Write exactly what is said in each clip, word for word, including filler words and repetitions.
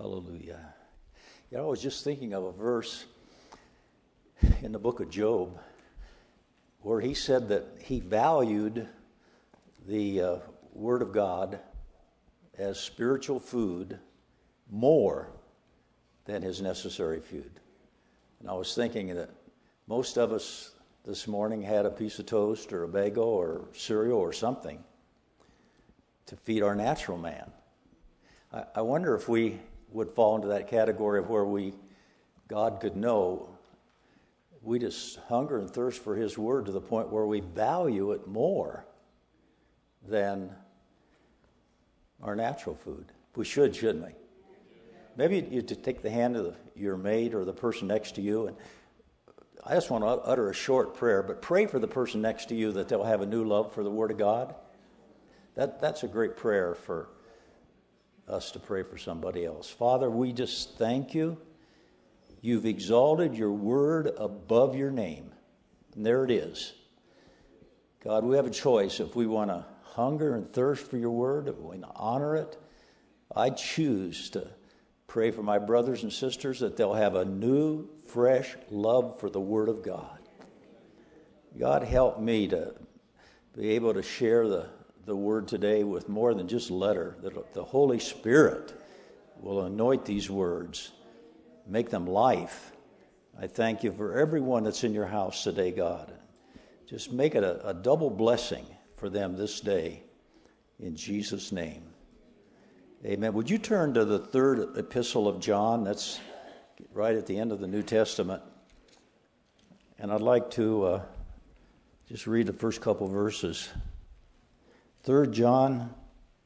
Hallelujah. You know, I was just thinking of a verse in the book of Job where he said that he valued the uh, Word of God as spiritual food more than his necessary food. And I was thinking that most of us this morning had a piece of toast or a bagel or cereal or something to feed our natural man. I, I wonder if we would fall into that category of where we, God could know, we just hunger and thirst for His Word to the point where we value it more than our natural food. We should, shouldn't we? Maybe you to take the hand of the, your mate or the person next to you, and I just want to utter a short prayer, but pray for the person next to you that they'll have a new love for the Word of God. That that's a great prayer for us to pray for somebody else. Father, we just thank you. You've exalted your Word above your name. And there it is. God, we have a choice if we want to hunger and thirst for your Word, if we want to honor it. I choose to pray for my brothers and sisters that they'll have a new, fresh love for the Word of God. God, help me to be able to share the, the Word today with more than just letter, that the Holy Spirit will anoint these words, make them life. I thank you for everyone that's in your house today, God. Just make it a, a double blessing for them this day, in Jesus' name. Amen. Would you turn to the third epistle of John? That's right at the end of the New Testament. And I'd like to uh, just read the first couple verses. Third John,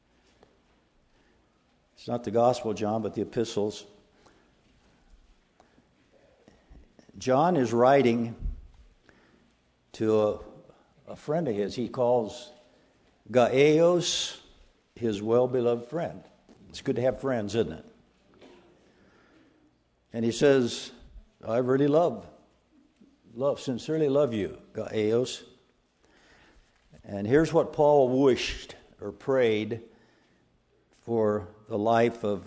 it's not the Gospel of John, but the epistles. John is writing to a, a friend of his. He calls Gaius his well-beloved friend. It's good to have friends, isn't it? And he says, I really love, love, sincerely love you, Gaius. And here's what Paul wished or prayed for the life of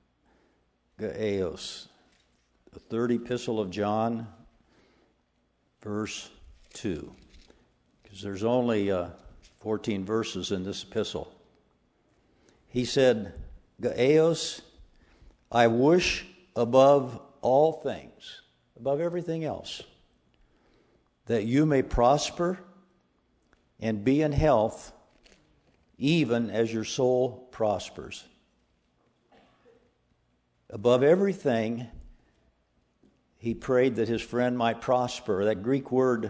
Gaius. The third epistle of John, verse two. Because there's only uh, fourteen verses in this epistle. He said, Gaius, I wish above all things, above everything else, that you may prosper and be in health, even as your soul prospers. Above everything, he prayed that his friend might prosper. That Greek word,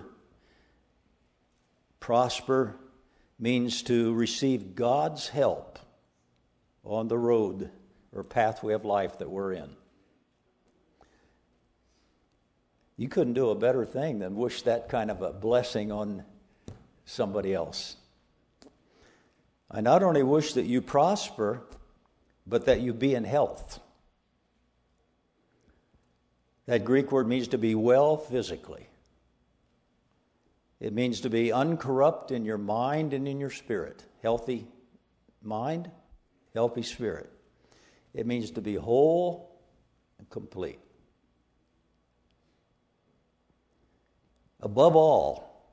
prosper, means to receive God's help on the road or pathway of life that we're in. You couldn't do a better thing than wish that kind of a blessing on somebody else. I not only wish that you prosper, but that you be in health. That Greek word means to be well physically. It means to be uncorrupt in your mind and in your spirit. Healthy mind, healthy spirit. It means to be whole and complete. Above all,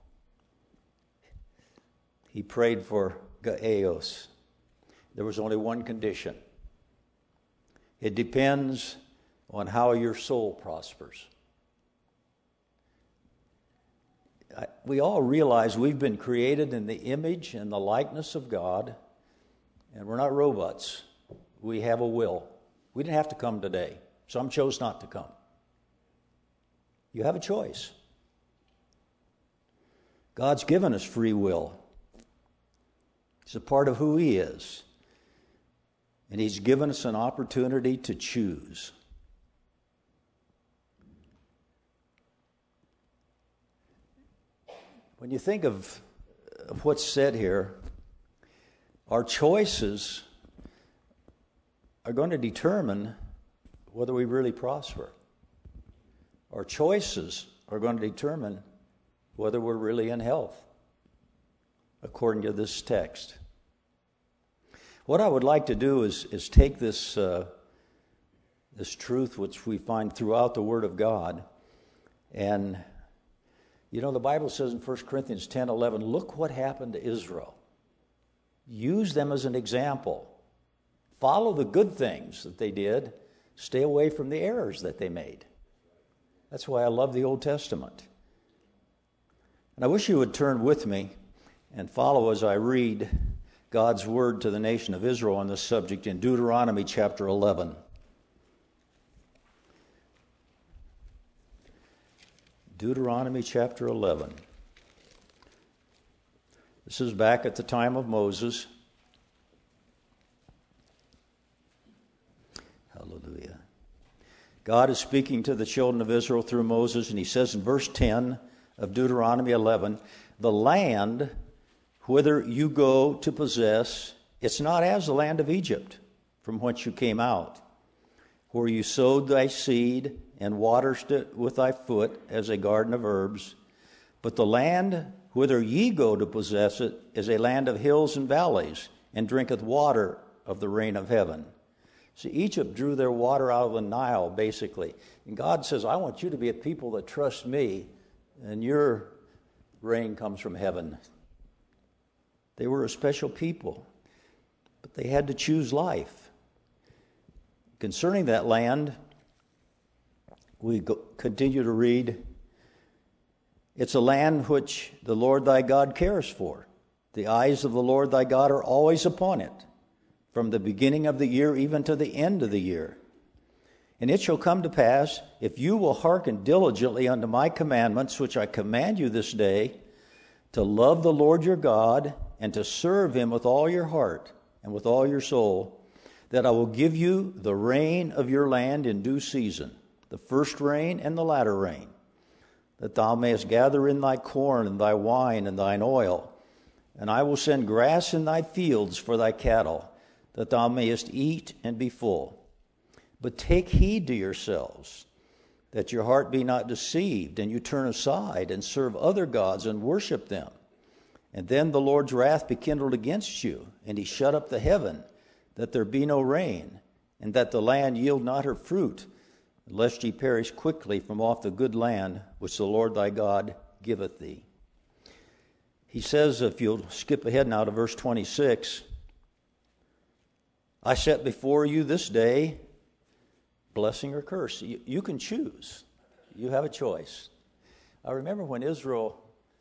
he prayed for Gaius. There was only one condition. It depends on how your soul prospers. I, we all realize we've been created in the image and the likeness of God, and we're not robots. We have a will. We didn't have to come today. Some chose not to come. You have a choice. God's given us free will. It's a part of who He is. And He's given us an opportunity to choose. When you think of, of what's said here, our choices are going to determine whether we really prosper. Our choices are going to determine whether we're really in health, according to this text. What I would like to do is, is take this uh, this truth which we find throughout the Word of God. And, you know, the Bible says in First Corinthians ten eleven, look what happened to Israel. Use them as an example. Follow the good things that they did. Stay away from the errors that they made. That's why I love the Old Testament. And I wish you would turn with me and follow as I read God's word to the nation of Israel on this subject in Deuteronomy chapter eleven. Deuteronomy chapter eleven. This is back at the time of Moses. Hallelujah. God is speaking to the children of Israel through Moses, and he says in verse ten of Deuteronomy eleven, the land whither you go to possess, it's not as the land of Egypt, from whence you came out, where you sowed thy seed and watered it with thy foot as a garden of herbs. But the land whither ye go to possess it is a land of hills and valleys, and drinketh water of the rain of heaven. See, Egypt drew their water out of the Nile, basically. And God says, I want you to be a people that trust me, and your rain comes from heaven. They were a special people, but they had to choose life. Concerning that land, we go, continue to read, it's a land which the Lord thy God cares for. The eyes of the Lord thy God are always upon it, from the beginning of the year even to the end of the year. And it shall come to pass, if you will hearken diligently unto my commandments, which I command you this day, to love the Lord your God, and to serve him with all your heart and with all your soul, that I will give you the rain of your land in due season, the first rain and the latter rain, that thou mayest gather in thy corn and thy wine and thine oil. And I will send grass in thy fields for thy cattle, that thou mayest eat and be full. But take heed to yourselves, that your heart be not deceived, and you turn aside and serve other gods and worship them. And then the Lord's wrath be kindled against you, and he shut up the heaven, that there be no rain, and that the land yield not her fruit, lest ye perish quickly from off the good land which the Lord thy God giveth thee. He says, if you'll skip ahead now to verse twenty-six, I set before you this day blessing or curse. You, you can choose. You have a choice. I remember when Israel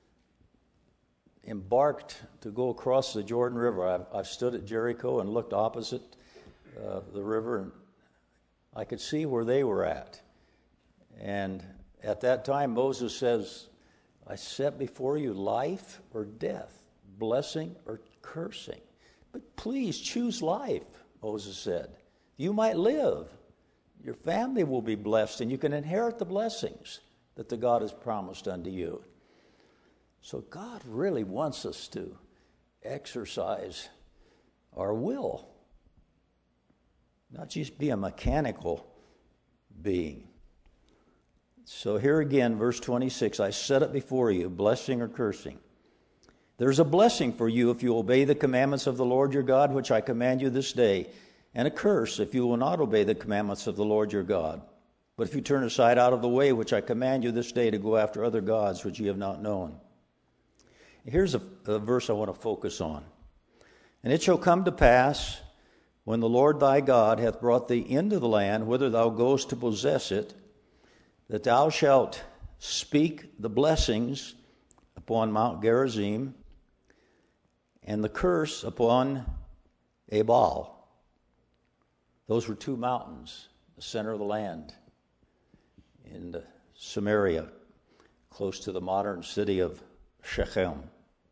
embarked to go across the Jordan River. I've, I've stood at Jericho and looked opposite uh, the river, and I could see where they were at. And at that time, Moses says, I set before you life or death, blessing or cursing. But please choose life, Moses said. You might live. Your family will be blessed, and you can inherit the blessings that the God has promised unto you. So God really wants us to exercise our will, not just be a mechanical being. So here again, verse twenty-six, I set it before you, blessing or cursing. There's a blessing for you if you obey the commandments of the Lord your God, which I command you this day, and a curse if you will not obey the commandments of the Lord your God. But if you turn aside out of the way which I command you this day to go after other gods which ye have not known. Here's a, a verse I want to focus on. And it shall come to pass, when the Lord thy God hath brought thee into the land, whither thou goest to possess it, that thou shalt speak the blessings upon Mount Gerizim, and the curse upon Ebal. Those were two mountains, the center of the land in Samaria, close to the modern city of Shechem.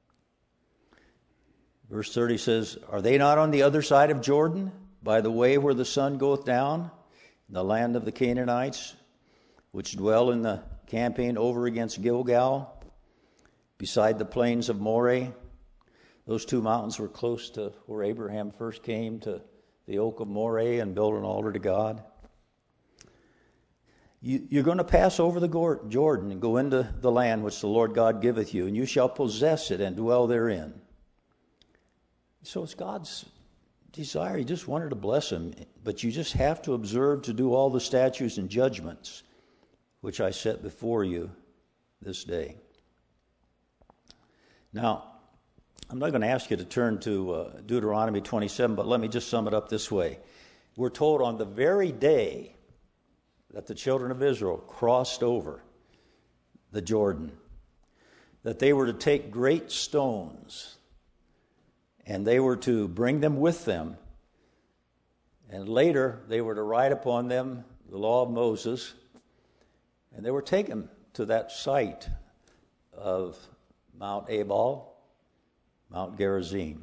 Verse thirty says, are they not on the other side of Jordan, by the way where the sun goeth down, in the land of the Canaanites, which dwell in the campaign over against Gilgal, beside the plains of Moreh? Those two mountains were close to where Abraham first came to the oak of Moreh and built an altar to God. You, you're going to pass over the Jordan and go into the land which the Lord God giveth you, and you shall possess it and dwell therein. So it's God's desire, he just wanted to bless him. But you just have to observe to do all the statutes and judgments which I set before you this day. Now, I'm not going to ask you to turn to uh, Deuteronomy twenty-seven, but let me just sum it up this way. We're told on the very day that the children of Israel crossed over the Jordan, that they were to take great stones and they were to bring them with them, and later they were to write upon them the law of Moses, and they were taken to that site of Mount Ebal, Mount Gerizim.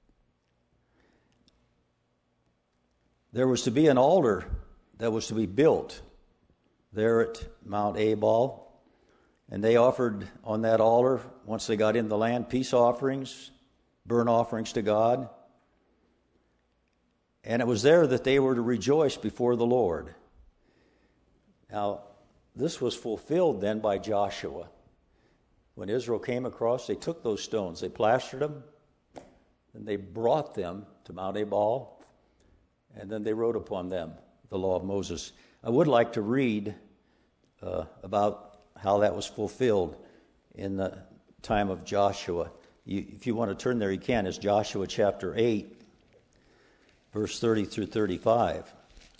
There was to be an altar that was to be built there at Mount Ebal, and they offered on that altar, once they got in the land, peace offerings, burnt offerings to God. And it was there that they were to rejoice before the Lord. Now, this was fulfilled then by Joshua. When Israel came across, they took those stones, they plastered them, and they brought them to Mount Ebal, and then they wrote upon them the law of Moses. I would like to read uh, about how that was fulfilled in the time of Joshua. You, if you want to turn there, you can. It's Joshua chapter eight, verse thirty through thirty-five.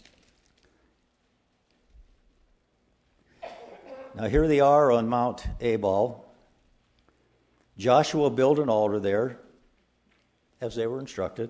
Now here they are on Mount Ebal. Joshua built an altar there, as they were instructed.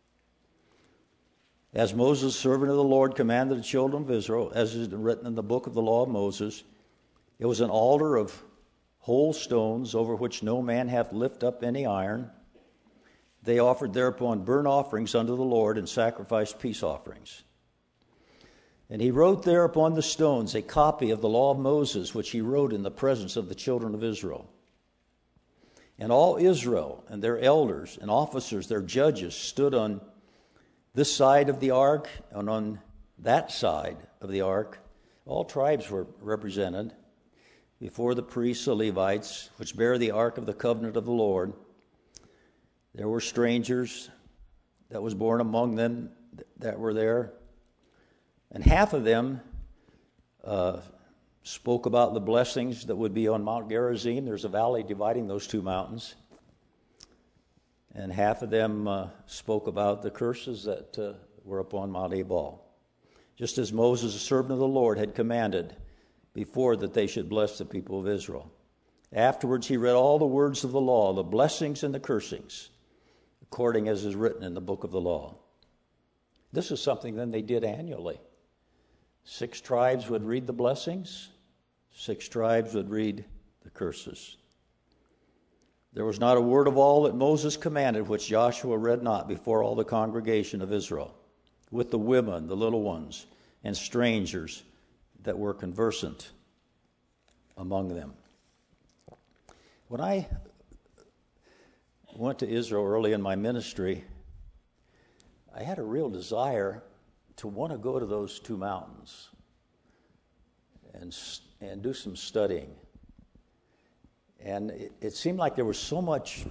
As Moses, servant of the Lord, commanded the children of Israel, as is written in the book of the law of Moses, it was an altar of whole stones, over which no man hath lift up any iron. They offered thereupon burnt offerings unto the Lord, and sacrificed peace offerings. And he wrote there upon the stones a copy of the law of Moses, which he wrote in the presence of the children of Israel. And all Israel and their elders and officers, their judges, stood on this side of the ark and on that side of the ark. All tribes were represented before the priests, the Levites, which bear the ark of the covenant of the Lord. There were strangers that was born among them that were there. And half of them uh, spoke about the blessings that would be on Mount Gerizim. There's a valley dividing those two mountains. And half of them uh, spoke about the curses that uh, were upon Mount Ebal. Just as Moses, the servant of the Lord, had commanded before that they should bless the people of Israel. Afterwards he read all the words of the law, the blessings and the cursings, according as is written in the book of the law. This is something then they did annually. Six tribes would read the blessings, six tribes would read the curses. There was not a word of all that Moses commanded which Joshua read not before all the congregation of Israel, with the women, the little ones, and strangers that were conversant among them. When I went to Israel early in my ministry, I had a real desire to want to go to those two mountains and and do some studying. And it, it seemed like there was so much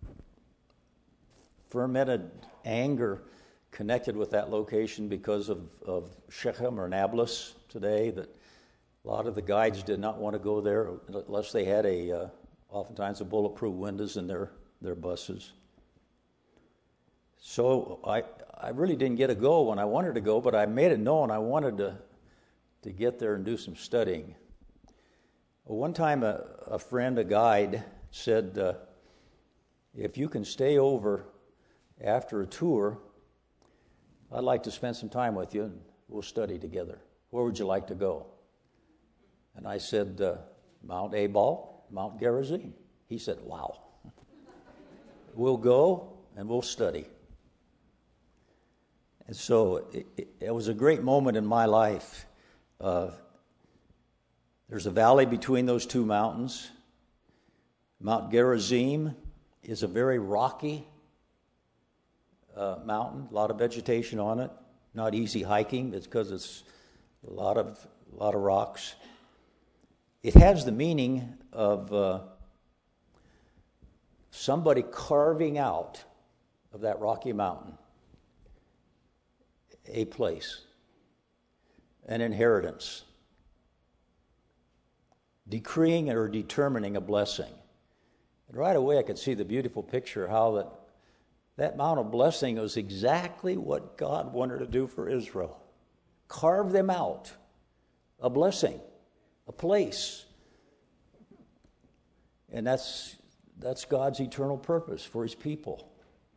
fermented anger connected with that location because of, of Shechem or Nablus today that a lot of the guides did not want to go there unless they had a uh, oftentimes a bulletproof windows in their, their buses. So I I really didn't get a go when I wanted to go, but I made it known I wanted to to get there and do some studying. Well, one time a, a friend, a guide, said, uh, if you can stay over after a tour, I'd like to spend some time with you and we'll study together. Where would you like to go? And I said, uh, Mount Ebal, Mount Gerizim. He said, wow. We'll go and we'll study. And so it, it, it was a great moment in my life. Uh, there's a valley between those two mountains. Mount Gerizim is a very rocky uh, mountain, a lot of vegetation on it. Not easy hiking. It's because it's a lot of a lot of rocks. It has the meaning of uh, somebody carving out of that rocky mountain a place, an inheritance, decreeing or determining a blessing. And right away I could see the beautiful picture how that that mount of blessing was exactly what God wanted to do for Israel. Carve them out, a blessing, a place. And that's that's God's eternal purpose for his people.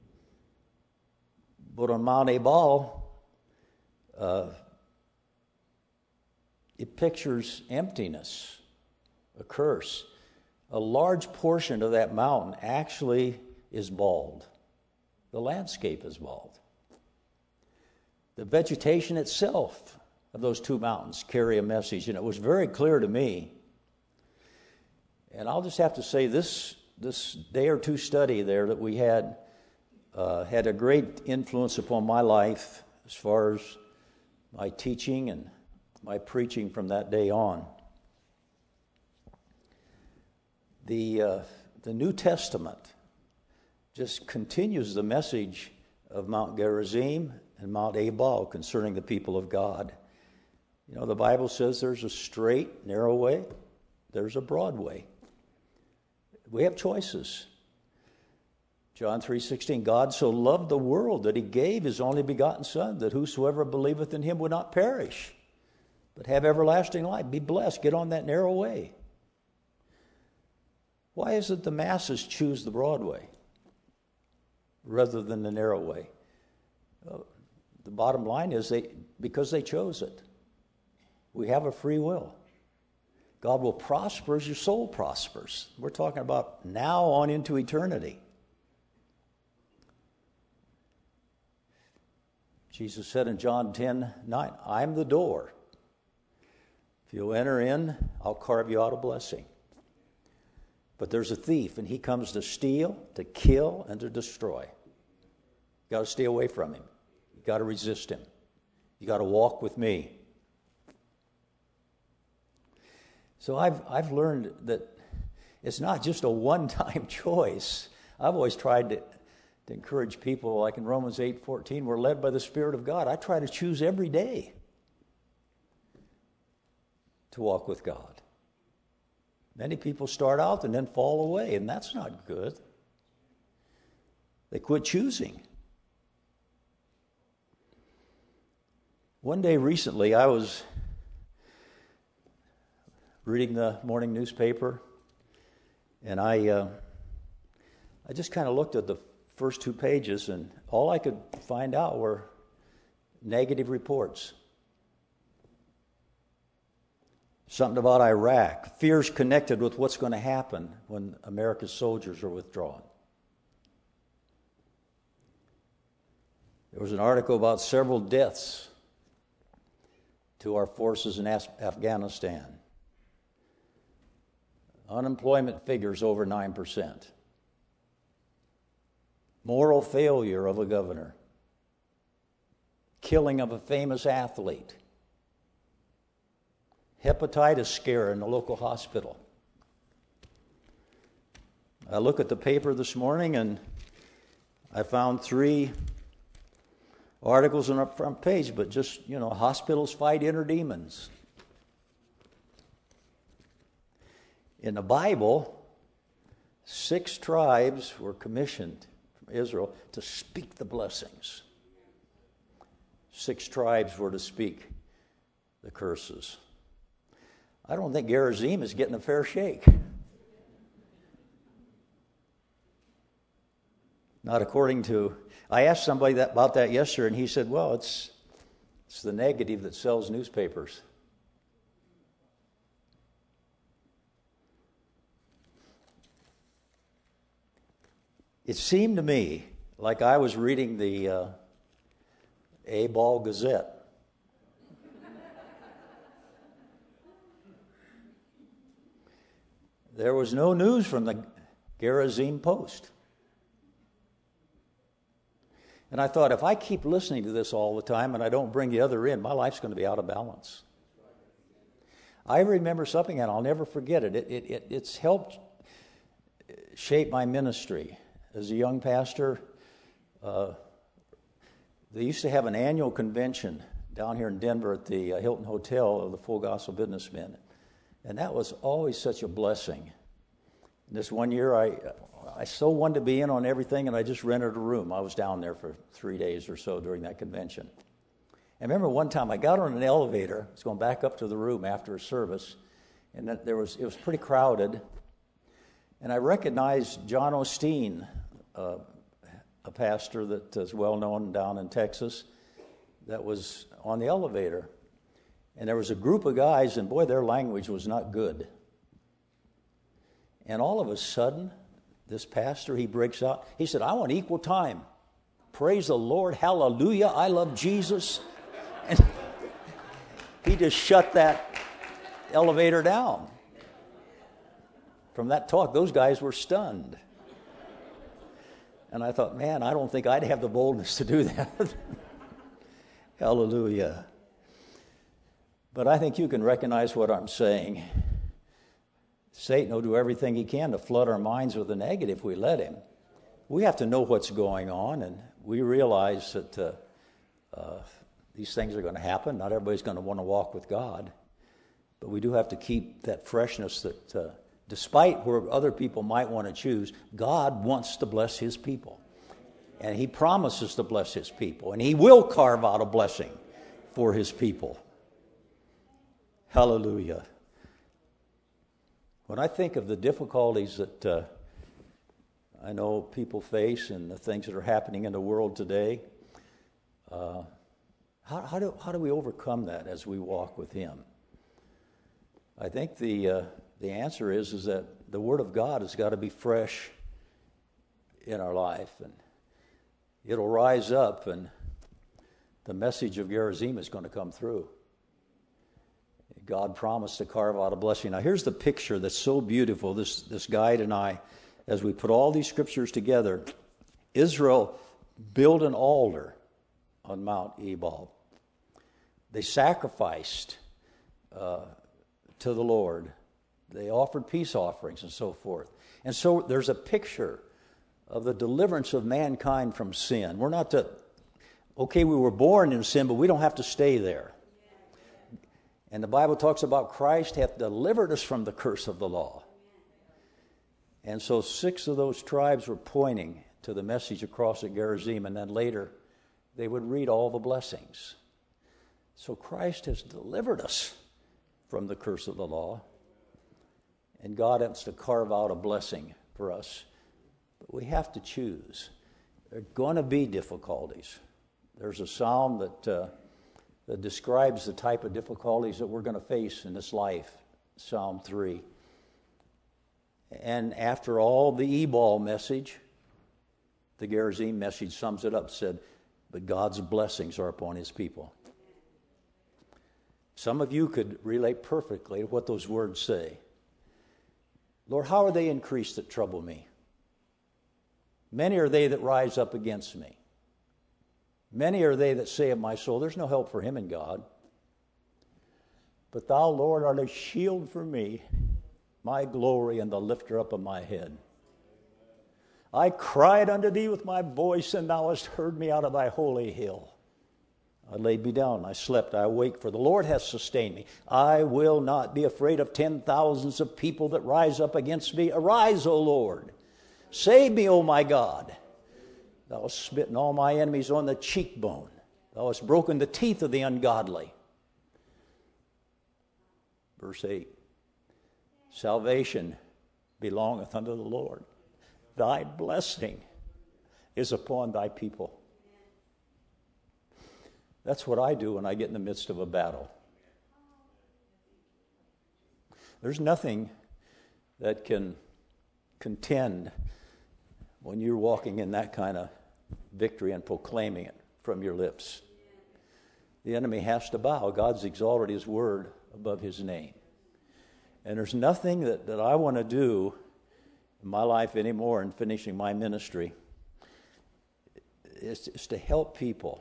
But on Mount Ebal, uh, it pictures emptiness, a curse. A large portion of that mountain actually is bald. The landscape is bald. The vegetation itself of those two mountains carry a message, and it was very clear to me. And I'll just have to say this, this day or two study there that we had uh, had a great influence upon my life as far as my teaching and my preaching from that day on. The, uh, the New Testament just continues the message of Mount Gerizim and Mount Ebal concerning the people of God. You know, the Bible says there's a straight, narrow way, there's a broad way. We have choices. John three sixteen, God so loved the world that he gave his only begotten Son, that whosoever believeth in him would not perish, but have everlasting life. Be blessed. Get on that narrow way. Why is it the masses choose the broad way rather than the narrow way? Uh, the bottom line is they because they chose it. We have a free will. God will prosper as your soul prospers. We're talking about now on into eternity. Jesus said in John ten nine, I'm the door. If you'll enter in, I'll carve you out a blessing. But there's a thief, and he comes to steal, to kill, and to destroy. You got to stay away from him. You got to resist him. You got to walk with me. So I've I've learned that it's not just a one-time choice. I've always tried to, to encourage people, like in Romans eight fourteen, we're led by the Spirit of God. I try to choose every day to walk with God. Many people start out and then fall away, and that's not good. They quit choosing. One day recently, I was reading the morning newspaper, and I uh, I just kind of looked at the first two pages, and all I could find out were negative reports. Something about Iraq, fears connected with what's going to happen when America's soldiers are withdrawn. There was an article about several deaths to our forces in Af- Afghanistan. Unemployment figures over nine percent. Moral failure of a governor. Killing of a famous athlete. Hepatitis scare in the local hospital. I look at the paper this morning and I found three articles on the front page, but just, you know, hospitals fight inner demons. In the Bible, six tribes were commissioned from Israel to speak the blessings. Six tribes were to speak the curses. I don't think Gerizim is getting a fair shake. Not according to... I asked somebody that, about that yesterday, and he said, well, it's it's the negative that sells newspapers. It seemed to me like I was reading the uh, Ebal Gazette. There was no news from the Gerizim Post. And I thought, if I keep listening to this all the time and I don't bring the other in, my life's going to be out of balance. I remember something, and I'll never forget it. It, it, it it's helped shape my ministry. As a young pastor, uh, They used to have an annual convention down here in Denver at the uh, Hilton Hotel of the Full Gospel Businessmen. And that was always such a blessing. This one year, I I so wanted to be in on everything, and I just rented a room. I was down there for three days or so during that convention. I remember one time I got on an elevator. I was going back up to the room after a service, and that there was it was pretty crowded. And I recognized John Osteen, uh, a pastor that is well known down in Texas, that was on the elevator. And there was a group of guys, and boy, their language was not good. And all of a sudden, this pastor, he breaks out. He said, I want equal time. Praise the Lord. Hallelujah. I love Jesus. And he just shut that elevator down. From that talk, those guys were stunned. And I thought, man, I don't think I'd have the boldness to do that. Hallelujah. But I think you can recognize what I'm saying. Satan will do everything he can to flood our minds with the negative if we let him. We have to know what's going on, and we realize that uh, uh, these things are going to happen. Not everybody's going to want to walk with God. But we do have to keep that freshness that uh, despite where other people might want to choose, God wants to bless his people. And he promises to bless his people. And he will carve out a blessing for his people. Hallelujah. When I think of the difficulties that uh, I know people face and the things that are happening in the world today, uh, how, how, do, how do we overcome that as we walk with him? I think the uh, the answer is, is that the Word of God has got to be fresh in our life. And it'll rise up, and the message of Gerizim is going to come through. God promised to carve out a blessing. Now, here's the picture that's so beautiful. This, this guide and I, as we put all these scriptures together, Israel built an altar on Mount Ebal. They sacrificed uh, to the Lord. They offered peace offerings and so forth. And so there's a picture of the deliverance of mankind from sin. We're not to, okay, we were born in sin, but we don't have to stay there. And the Bible talks about Christ hath delivered us from the curse of the law. And so six of those tribes were pointing to the message across at Gerizim, and then later they would read all the blessings. So Christ has delivered us from the curse of the law, and God wants to carve out a blessing for us. But we have to choose. There are going to be difficulties. There's a psalm that... Uh, that describes the type of difficulties that we're going to face in this life, Psalm three. And after all the Ebal message, the Gerizim message sums it up, said, but God's blessings are upon his people. Some of you could relate perfectly to what those words say. Lord, how are they increased that trouble me? Many are they that rise up against me. Many are they that say of my soul, there's no help for him in God. But thou, Lord, art a shield for me, my glory and the lifter up of my head. I cried unto thee with my voice, and thou hast heard me out of thy holy hill. I laid me down, I slept, I awake, for the Lord hath sustained me. I will not be afraid of ten thousands of people that rise up against me. Arise, O Lord. Save me, O my God. Thou hast smitten all my enemies on the cheekbone. Thou hast broken the teeth of the ungodly. Verse eight. Salvation belongeth unto the Lord. Thy blessing is upon thy people. That's what I do when I get in the midst of a battle. There's nothing that can contend when you're walking in that kind of victory and proclaiming it from your lips. The enemy has to bow. God's exalted his word above his name. And there's nothing that, that I want to do in my life anymore in finishing my ministry is, is to help people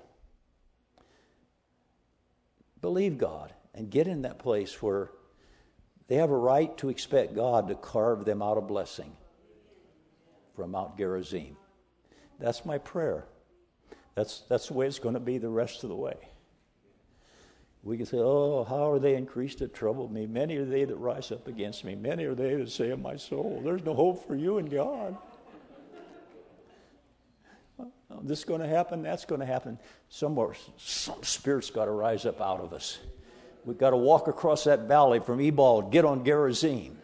believe God and get in that place where they have a right to expect God to carve them out a blessing from Mount Gerizim. That's my prayer. That's, that's the way it's going to be the rest of the way. We can say, oh, how are they increased that trouble me? Many are they that rise up against me. Many are they that say of my soul, there's no hope for you in God. Well, this is going to happen, that's going to happen. Somewhere, some spirit's got to rise up out of us. We've got to walk across that valley from Ebal and get on Gerizim.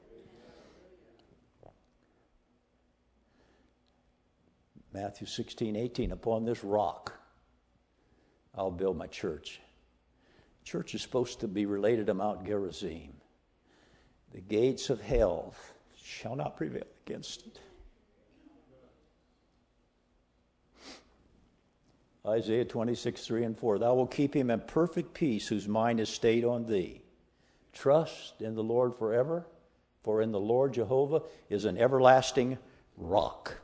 Matthew sixteen, eighteen, upon this rock I'll build my church. Church is supposed to be related to Mount Gerizim. The gates of hell shall not prevail against it. Isaiah twenty-six, three and four. Thou wilt keep him in perfect peace whose mind is stayed on thee. Trust in the Lord forever, for in the Lord Jehovah is an everlasting rock.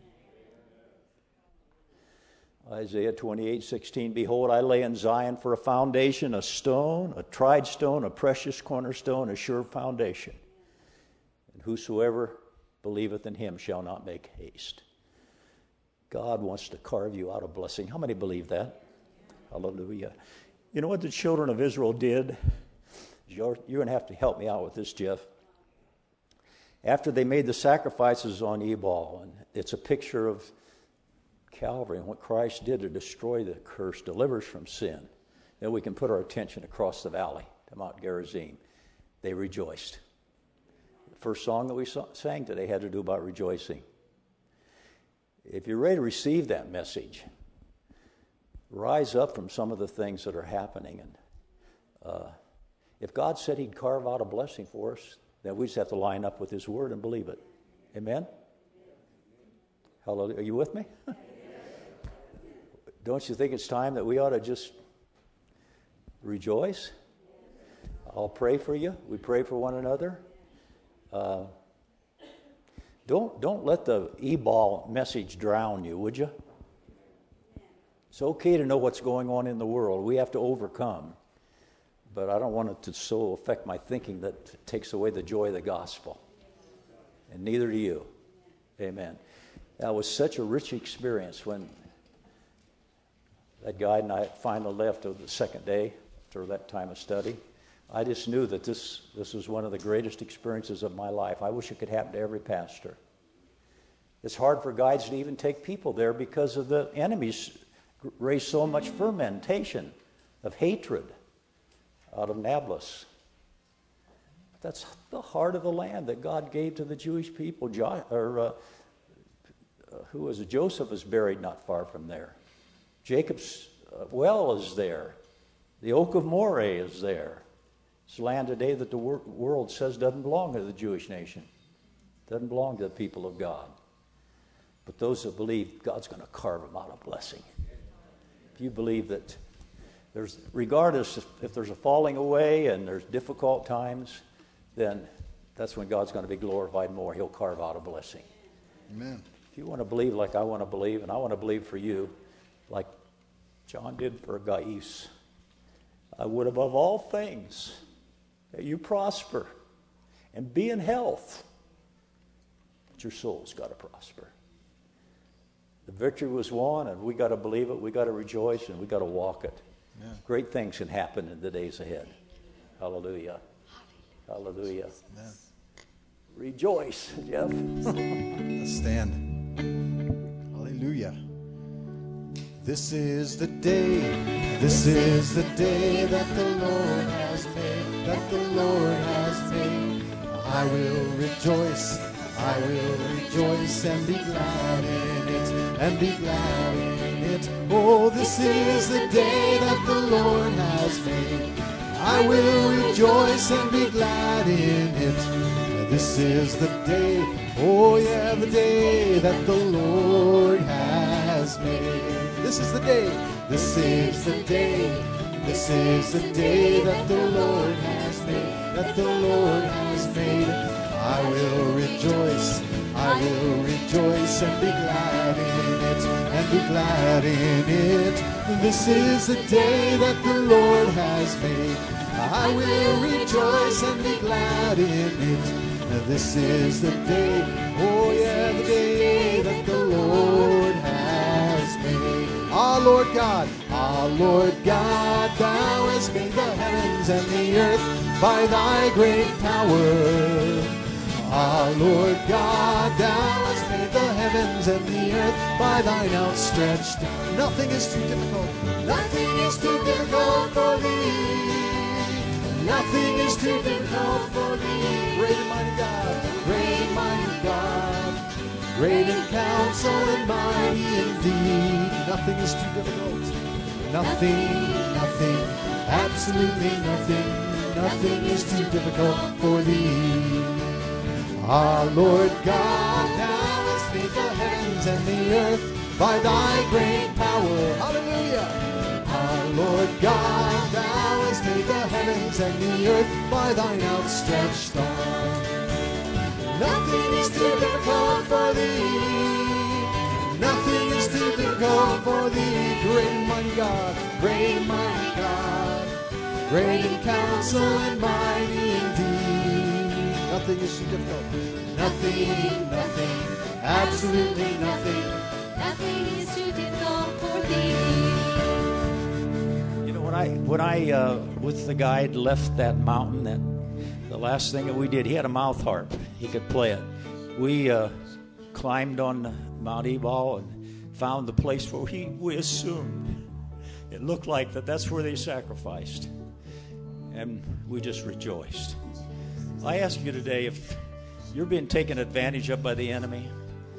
Isaiah twenty-eight, sixteen, behold, I lay in Zion for a foundation, a stone, a tried stone, a precious cornerstone, a sure foundation. And whosoever believeth in him shall not make haste. God wants to carve you out a blessing. How many believe that? Hallelujah. You know what the children of Israel did? You're, you're going to have to help me out with this, Jeff. After they made the sacrifices on Ebal, and it's a picture of Calvary and what Christ did to destroy the curse, deliver us from sin. Then we can put our attention across the valley to Mount Gerizim. They rejoiced. The first song that we sang today had to do about rejoicing. If you're ready to receive that message, rise up from some of the things that are happening. And uh, if God said he'd carve out a blessing for us, then we just have to line up with his word and believe it. Amen? Hallelujah. Are you with me? Don't you think it's time that we ought to just rejoice? I'll pray for you. We pray for one another. Uh, don't don't let the Ebal message drown you, would you? It's okay to know what's going on in the world. We have to overcome. But I don't want it to so affect my thinking that it takes away the joy of the gospel. And neither do you. Amen. That was such a rich experience when that guide and I finally left of the second day after that time of study. I just knew that this, this was one of the greatest experiences of my life. I wish it could happen to every pastor. It's hard for guides to even take people there because of the enemies raise so much fermentation of hatred out of Nablus. That's the heart of the land that God gave to the Jewish people. Jo- or uh, who was it? Joseph is buried not far from there. Jacob's uh, well is there. The oak of Moreh is there. It's land today that the wor- world says doesn't belong to the Jewish nation. Doesn't belong to the people of God. But those that believe, God's going to carve them out a blessing. If you believe that there's, regardless if, if there's a falling away and there's difficult times, then that's when God's going to be glorified more. He'll carve out a blessing. Amen. If you want to believe like I want to believe, and I want to believe for you, like John did for Gaius, I would above all things that you prosper and be in health, but your soul's got to prosper. The victory was won, and we got to believe it, we got to rejoice, and we got to walk it. Yeah. Great things can happen in the days ahead. Hallelujah. Hallelujah. Amen. Rejoice, Jeff. Let's stand. Hallelujah. This is the day, this is the day that the Lord has made, that the Lord has made. I will rejoice, I will rejoice and be glad in it, and be glad in it. Oh, this is the day that the Lord has made. I will rejoice and be glad in it. This is the day, oh yeah, the day that the Lord has made. This is the day, this is the day, this is the day that the Lord has made, that the Lord has made. I will rejoice, I will rejoice and be glad in it, and be glad in it. This is the day that the Lord has made. I will rejoice and be glad in it. This is the day, oh yeah, the day that the Lord has made. Lord God. Ah, Lord God, thou hast made the heavens and the earth by thy great power. Ah, Lord God, thou hast made the heavens and the earth by thine outstretched arm. Nothing is too difficult. Nothing is too difficult for thee. Nothing is too difficult for thee. Great and mighty God, great and mighty God, great in counsel and mighty indeed. Nothing is too difficult. Nothing, nothing, absolutely nothing. Nothing is too difficult for thee. Ah, Lord God, thou hast made the heavens and the earth by thy great power. Hallelujah. Ah, Lord God, thou hast made the heavens and the earth by thine outstretched arm. Nothing is too difficult for thee. Nothing is too difficult for thee. Great and mighty God, great and mighty God, great in counsel and mighty indeed. Nothing is too difficult. Nothing, nothing, absolutely nothing. Nothing is too difficult for thee. You know, when I when I uh, with the guide left that mountain, that the last thing that we did, he had a mouth harp. He could play it. We uh, climbed on Mount Ebal and found the place where we, we assumed it looked like that that's where they sacrificed. And we just rejoiced. I ask you today, if you're being taken advantage of by the enemy,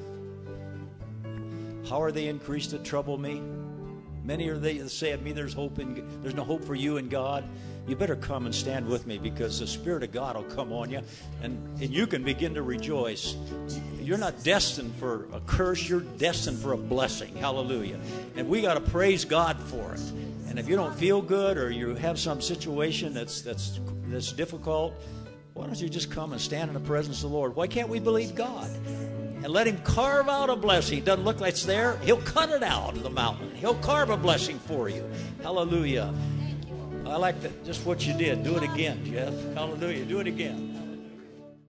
how are they increased to trouble me? Many are they that say of me, there's hope in, there's no hope for you in God. You better come and stand with me, because the Spirit of God will come on you, and, and you can begin to rejoice. You're not destined for a curse. You're destined for a blessing. Hallelujah. And we got to praise God for it. And if you don't feel good, or you have some situation that's that's that's difficult, why don't you just come and stand in the presence of the Lord? Why can't we believe God and let him carve out a blessing? It doesn't look like it's there. He'll cut it out of the mountain. He'll carve a blessing for you. Hallelujah. I like that, just what you did. Do it again, Jeff. Hallelujah. Do it again.